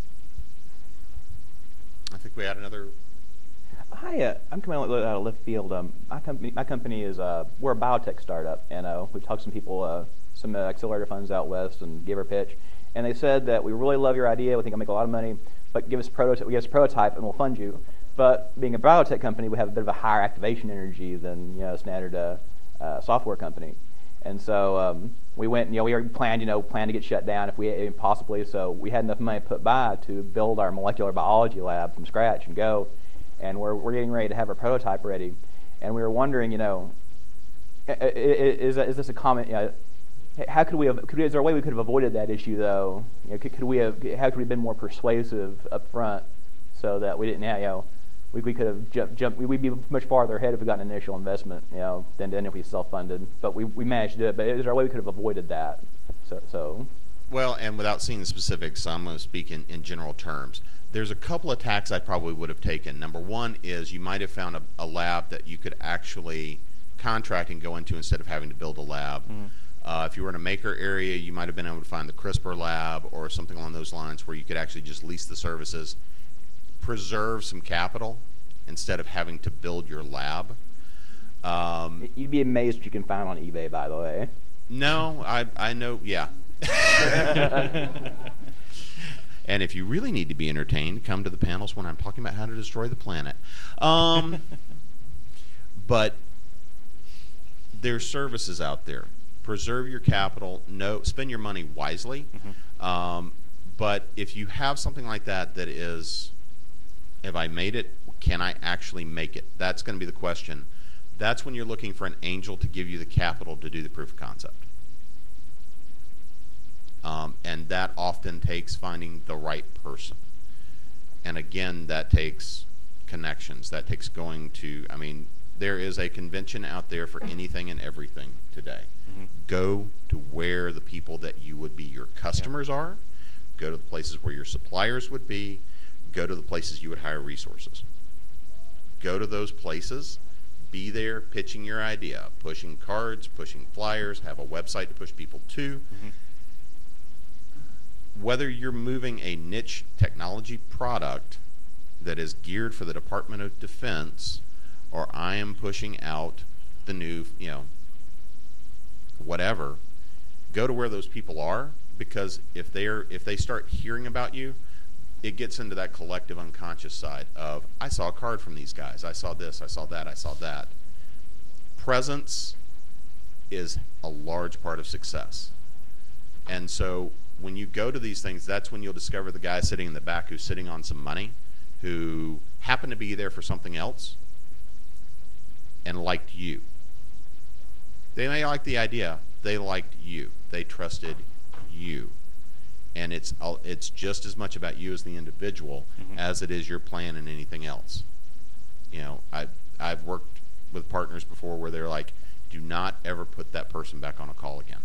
I think we had another. Hi, uh, I'm coming out of left field. Um, my company, my company is uh, we're a biotech startup, and uh, we've talked to some people, uh, some uh, accelerator funds out west, and gave our pitch. And they said that we really love your idea. We think I'll make a lot of money, but give us prototype. Give us a prototype, and we'll fund you. But being a biotech company, we have a bit of a higher activation energy than you know a standard uh, uh, software company. And so um, we went. You know, we already planned. You know, planned to get shut down if we possibly. So we had enough money put by to build our molecular biology lab from scratch and go. And we're we're getting ready to have our prototype ready, and we were wondering, you know, is is, is this a common? You know, h- how could we have? Could we, is there a way we could have avoided that issue though? You know, could, could we have? How could we have been more persuasive up front so that we didn't have, you know, we, we could have jumped, jumped, we'd be much farther ahead if we got an initial investment, you know, than, than if we self-funded. But we, we managed to do it. But is there a way we could have avoided that? So, so Well, and without seeing the specifics, I'm going to speak in, in general terms. There's a couple of tacks I probably would have taken. Number one is you might have found a, a lab that you could actually contract and go into instead of having to build a lab. Mm-hmm. Uh, if you were in a maker area, you might have been able to find the CRISPR lab or something along those lines where you could actually just lease the services, preserve some capital instead of having to build your lab. Um, you'd be amazed what you can find on eBay, by the way. no, I, I know, yeah. And if you really need to be entertained, come to the panels when I'm talking about how to destroy the planet. Um, but there's services out there. Preserve your capital. No, spend your money wisely. Mm-hmm. Um, but if you have something like that that is, have I made it? Can I actually make it? That's going to be the question. That's when you're looking for an angel to give you the capital to do the proof of concept. Um, and that often takes finding the right person. And again, that takes connections. That takes going to, I mean, there is a convention out there for anything and everything today. Mm-hmm. Go to where the people that you would be your customers yeah. are. Go to the places where your suppliers would be. Go to the places you would hire resources. Go to those places. Be there pitching your idea, pushing cards, pushing flyers, have a website to push people to. Mm-hmm. Whether you're moving a niche technology product that is geared for the Department of Defense, or I am pushing out the new, you know, whatever, go to where those people are, because if they're if they start hearing about you, it gets into that collective unconscious side of, I saw a card from these guys, I saw this, I saw that, I saw that. Presence is a large part of success. And so when you go to these things, that's when you'll discover the guy sitting in the back who's sitting on some money, who happened to be there for something else and liked you. They may like the idea, they liked you. They trusted you. And it's it's just as much about you as the individual mm-hmm. as it is your plan and anything else. You know, I've, I've worked with partners before where they're like, do not ever put that person back on a call again.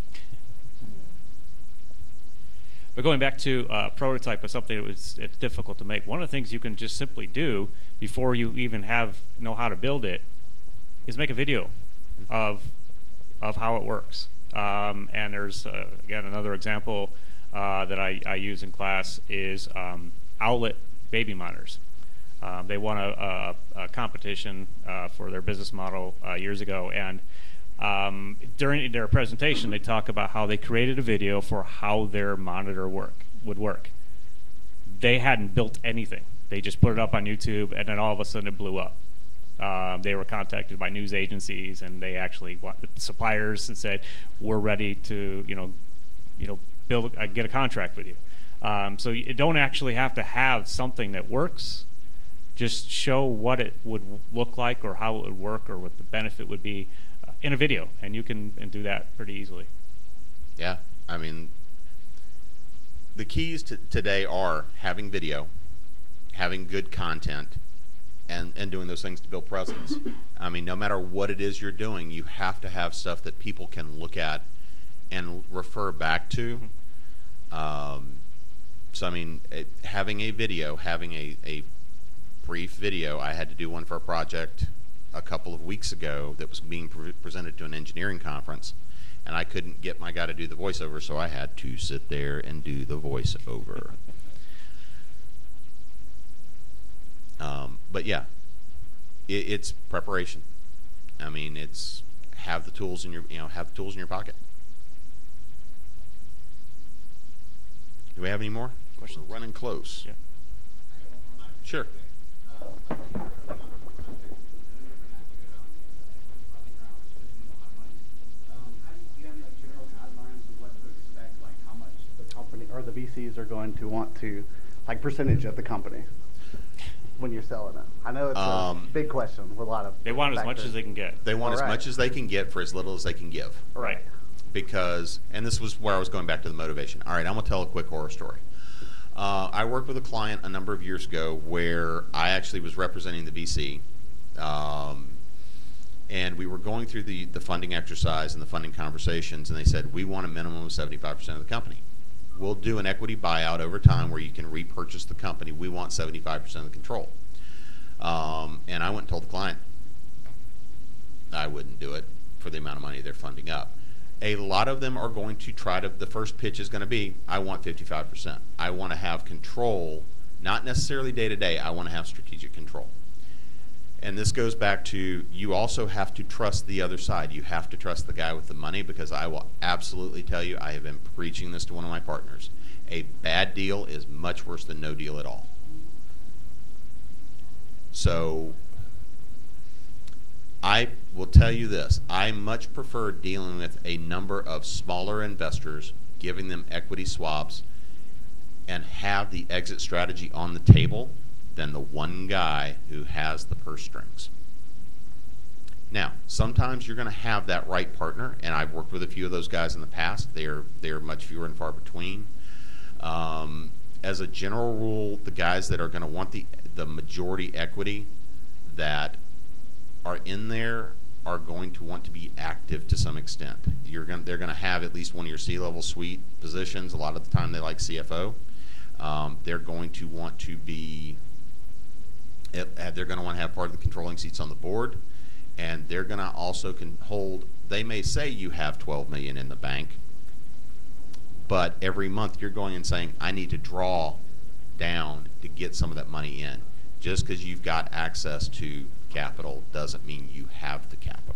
But going back to uh, prototype of something that was it's difficult to make, one of the things you can just simply do before you even have know how to build it is make a video of of how it works. Um, and there's uh, again another example uh, that I, I use in class is um, Owlet baby monitors. Um, they won a, a, a competition uh, for their business model uh, years ago, and Um, during their presentation, they talk about how they created a video for how their monitor work would work. They hadn't built anything. They just put it up on YouTube, and then all of a sudden it blew up. Um, they were contacted by news agencies, and they actually wanted suppliers and said, "We're ready to, you know, you know, build, uh, get a contract with you." Um, so you don't actually have to have something that works. Just show what it would look like, or how it would work, or what the benefit would be in a video, and you can and do that pretty easily. Yeah, I mean, the keys to today are having video, having good content, and, and doing those things to build presence. I mean, no matter what it is you're doing, you have to have stuff that people can look at and refer back to. Um, so, I mean, it, having a video, having a, a brief video, I had to do one for a project a couple of weeks ago that was being pre presented to an engineering conference, and I couldn't get my guy to do the voiceover, so I had to sit there and do the voiceover. um, but yeah, it, it's preparation. I mean, it's have the tools in your you know have the tools in your pocket. Do we have any more questions? We're running close. Yeah. Sure. Or the V Cs are going to want to, like, percentage of the company when you're selling it? I know it's Um, a big question with a lot of They want as much factors. as they can get. They want All as right. much as they can get for as little as they can give. Right. because, and this was where I was going back to the motivation. All right, I'm going to tell a quick horror story. Uh, I worked with a client a number of years ago where I actually was representing the V C, um, and we were going through the, the funding exercise and the funding conversations, and they said, we want a minimum of seventy-five percent of the company. We'll do an equity buyout over time where you can repurchase the company. We want seventy-five percent of the control. Um, and I went and told the client I wouldn't do it for the amount of money they're funding up. A lot of them are going to try to, the first pitch is going to be, I want fifty-five percent. I want to have control, not necessarily day to day, I want to have strategic control. And this goes back to, you also have to trust the other side. You have to trust the guy with the money, because I will absolutely tell you, I have been preaching this to one of my partners. A bad deal is much worse than no deal at all. So I will tell you this, I much prefer dealing with a number of smaller investors, giving them equity swaps, and have the exit strategy on the table than the one guy who has the purse strings. Now, sometimes you're going to have that right partner, and I've worked with a few of those guys in the past. They're, they're much fewer and far between. Um, as a general rule, the guys that are going to want the, the majority equity that are in there are going to want to be active to some extent. You're going, they're going to have at least one of your C-level suite positions. A lot of the time they like C F O. Um, they're going to want to be, it, they're going to want to have part of the controlling seats on the board, and they're going to also can hold, they may say you have twelve million dollars in the bank, but every month you're going and saying, I need to draw down to get some of that money in. Just because you've got access to capital doesn't mean you have the capital.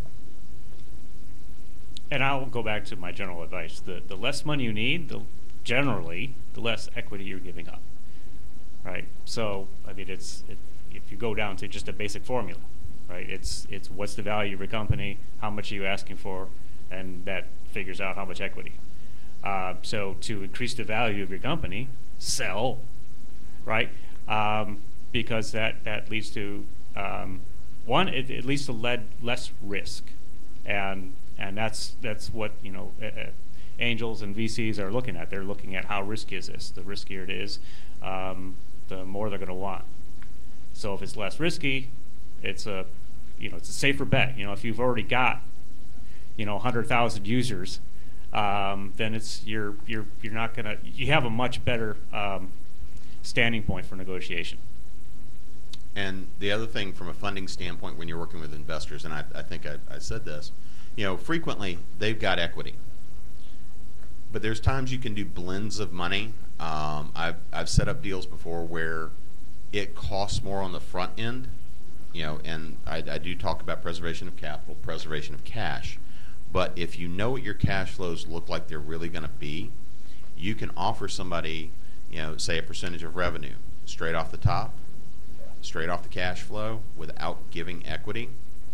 And I'll go back to my general advice. The, the less money you need, the generally, the less equity you're giving up, right? So, I mean, it's it, if you go down to just a basic formula, right? It's it's what's the value of your company, how much are you asking for, and that figures out how much equity. Uh, so to increase the value of your company, sell, right? Um, because that, that leads to, um, one, it, it leads to lead, less risk. And and that's that's what, you know, uh, angels and V Cs are looking at. They're looking at how risky is this. The riskier it is, um, the more they're going to want. So if it's less risky, it's a, you know, it's a safer bet. You know, if you've already got, you know, one hundred thousand users, um, then it's you're you're you're not going to, you have a much better um, standing point for negotiation. And the other thing from a funding standpoint when you're working with investors, and I, I think I, I said this, you know, frequently they've got equity. But there's times you can do blends of money. Um, I've, I've set up deals before where it costs more on the front end, you know, and I, I do talk about preservation of capital, preservation of cash. But if you know what your cash flows look like they're really going to be, you can offer somebody, you know, say a percentage of revenue straight off the top, straight off the cash flow without giving equity.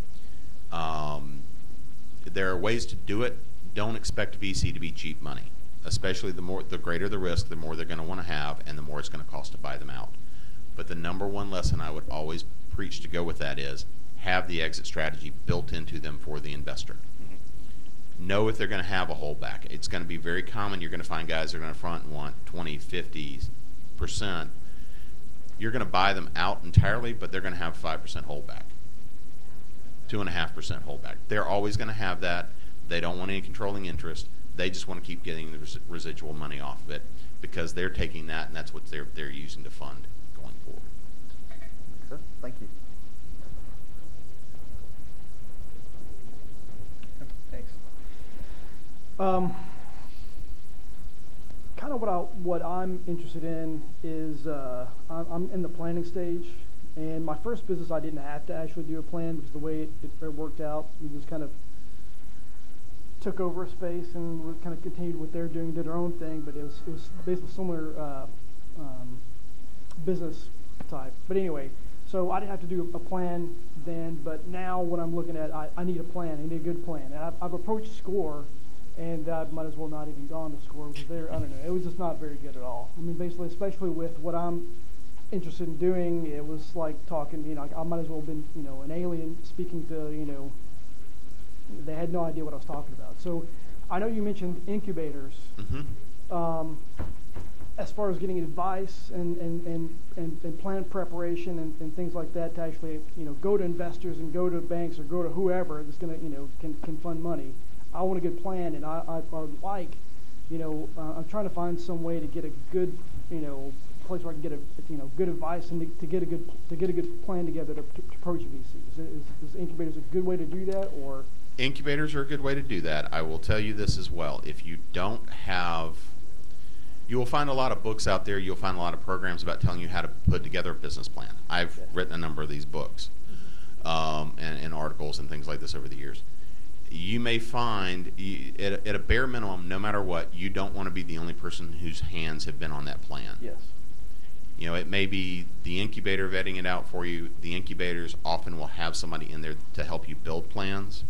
Um, there are ways to do it. Don't expect a V C to be cheap money, especially the more, the greater the risk, the more they're going to want to have, and the more it's going to cost to buy them out. But the number one lesson I would always preach to go with that is have the exit strategy built into them for the investor. Mm-hmm. Know if they're going to have a holdback. It's going to be very common. You're going to find guys that are going to front and want twenty, fifty percent. You're going to buy them out entirely, but they're going to have five percent holdback, two point five percent holdback. They're always going to have that. They don't want any controlling interest. They just want to keep getting the res residual money off of it because they're taking that, and that's what they're, they're using to fund going forward. Sure. Thank you. Thanks. Um, kind of what I what I'm interested in is uh, I'm, I'm in the planning stage, and my first business I didn't have to actually do a plan because the way it, it, it worked out, we just kind of took over a space and we kind of continued what they're doing, did their own thing, but it was it was basically similar uh, um, business type. But anyway, so I didn't have to do a plan then, but now what I'm looking at, I, I need a plan. I need a good plan. And I've, I've approached SCORE, and I might as well not even gone to SCORE because they're, I don't know, it was just not very good at all. I mean, basically, especially with what I'm interested in doing, it was like talking, you know, I might as well have been, you know, an alien speaking to, you know, they had no idea what I was talking about. So I know you mentioned incubators. Mm-hmm. Um, as far as getting advice and, and, and, and, and plan preparation and, and things like that to actually, you know, go to investors and go to banks or go to whoever that's going to, you know, can, can fund money. I want a good plan, and I, I, I would like, you know, uh, I'm trying to find some way to get a good, you know, place where I can get a, you know, good advice and to, to get a good, to get a good plan together to, to, to approach V Cs. Is, is, is incubators a good way to do that, or? Incubators are a good way to do that. I will tell you this as well. If you don't have, you will find a lot of books out there. You'll find a lot of programs about telling you how to put together a business plan. I've Yeah. written a number of these books um, and, and articles and things like this over the years. You may find, you, at, a, at a bare minimum, no matter what, you don't want to be the only person whose hands have been on that plan. Yes. You know, it may be the incubator vetting it out for you. The incubators often will have somebody in there to help you build plans.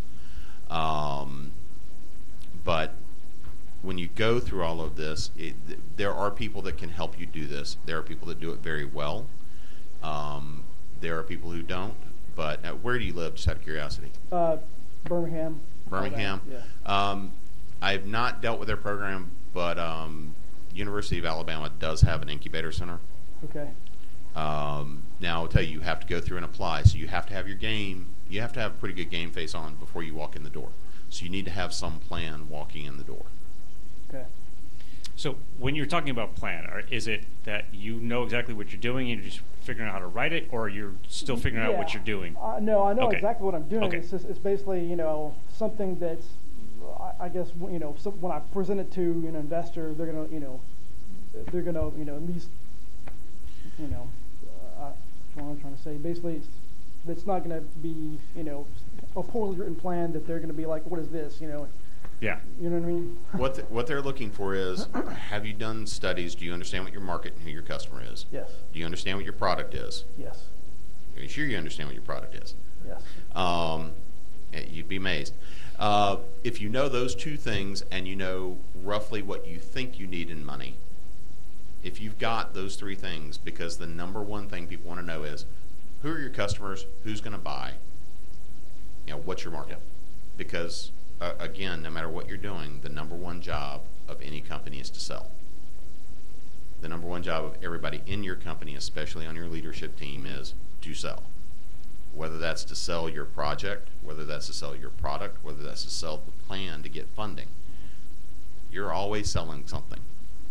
Um, but when you go through all of this, it, th- there are people that can help you do this. There are people that do it very well. Um, there are people who don't. But uh, where do you live, just out of curiosity? Uh, Birmingham. Birmingham. Yeah. Um, I've not dealt with their program, but um, University of Alabama does have an incubator center. Okay. Um, now, I'll tell you, you have to go through and apply. So you have to have your game, you have to have a pretty good game face on before you walk in the door. So you need to have some plan walking in the door. Okay. So when you're talking about plan, are, is it that you know exactly what you're doing and you're just figuring out how to write it, or you're still figuring out what Yeah. you're doing? Uh, no, I know Okay. exactly what I'm doing. Okay. It's just, it's basically, you know, something that's, I, I guess, you know, so when I present it to an investor, they're gonna, you know, they're gonna, you know, at least, you know, uh, that's what I'm trying to say. Basically, it's, it's not gonna be, you know, a poorly written plan that they're gonna be like, what is this, you know? Yeah. You know what I mean? What th- what they're looking for is, have you done studies? Do you understand what your market and who your customer is? Yes. Do you understand what your product is? Yes. Are you sure you understand what your product is? Yes. Um, eh, you'd be amazed. Uh, if you know those two things and you know roughly what you think you need in money, if you've got those three things, because the number one thing people want to know is, who are your customers? Who's going to buy? You know, what's your market? Because uh, again, no matter what you're doing, the number one job of any company is to sell. The number one job of everybody in your company, especially on your leadership team, is to sell. Whether that's to sell your project, whether that's to sell your product, whether that's to sell the plan to get funding. You're always selling something.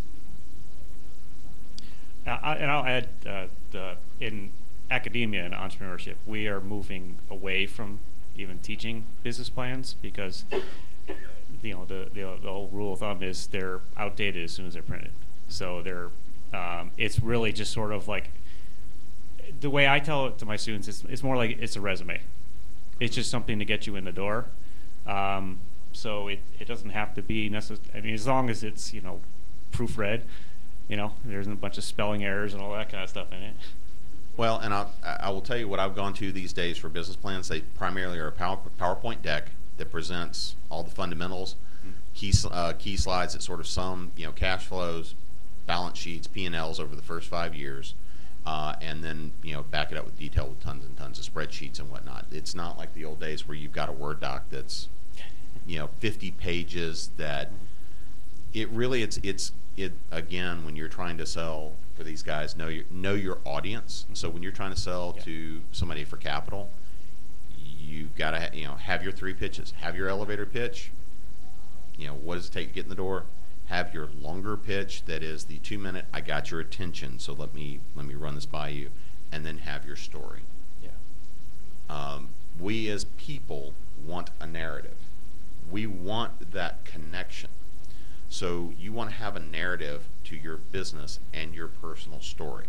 Uh, I, and I'll add, uh, the, in academia and entrepreneurship, we are moving away from even teaching business plans because, you know, the, the, the old rule of thumb is they're outdated as soon as they're printed. So they're, um, it's really just sort of like, the way I tell it to my students is it's more like it's a resume. It's just something to get you in the door. Um, so it, it doesn't have to be necessary. I mean, as long as it's, you know, proofread, you know, there isn't a bunch of spelling errors and all that kind of stuff in it. Well, and I'll, I will tell you what I've gone to these days for business plans. They primarily are a power, PowerPoint deck that presents all the fundamentals, mm-hmm. key uh, key slides that sort of sum, you know, cash flows, balance sheets, P and Ls over the first five years, uh, and then, you know, back it up with detail with tons and tons of spreadsheets and whatnot. It's not like the old days where you've got a Word doc that's, you know, fifty pages. That it really it's it's it again when you're trying to sell. For these guys, know your know your audience. So when you're trying to sell yeah. to somebody for capital, you gotta ha- you know have your three pitches. Have your elevator pitch. You know, what does it take to get in the door? Have your longer pitch that is the two minute. I got your attention, so let me let me run this by you, and then have your story. Yeah. Um, we as people want a narrative. We want that connection. So you want to have a narrative to your business and your personal story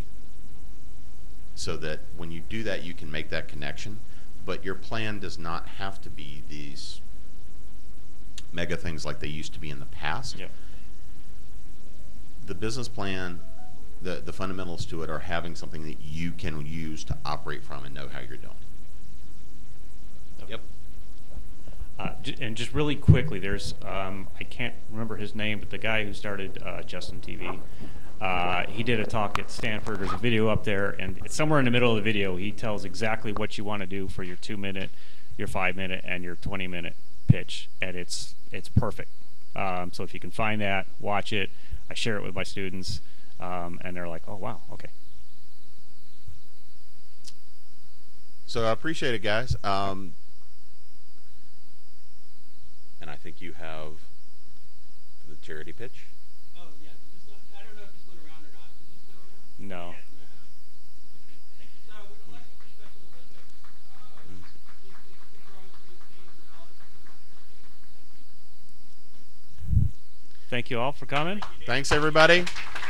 so that when you do that, you can make that connection. But your plan does not have to be these mega things like they used to be in the past. Yep. The business plan, the, the fundamentals to it are having something that you can use to operate from and know how you're doing. Yep. Uh, j- and just really quickly, there's, um, I can't remember his name, but the guy who started uh, Justin T V, uh, he did a talk at Stanford. There's a video up there, and it's somewhere in the middle of the video, he tells exactly what you want to do for your two-minute, your five-minute, and your twenty-minute pitch, and it's it's perfect. Um, so if you can find that, watch it. I share it with my students, um, and they're like, "Oh wow, okay." So I appreciate it, guys. Um, and I think you have the charity pitch. Oh, yeah. Is this not, I don't know if this went around or not. Is this still around? No. So, with Electric for Special Olympics, uh, these these two drawings for these teams and all this. Thank you all for coming. Thanks, everybody.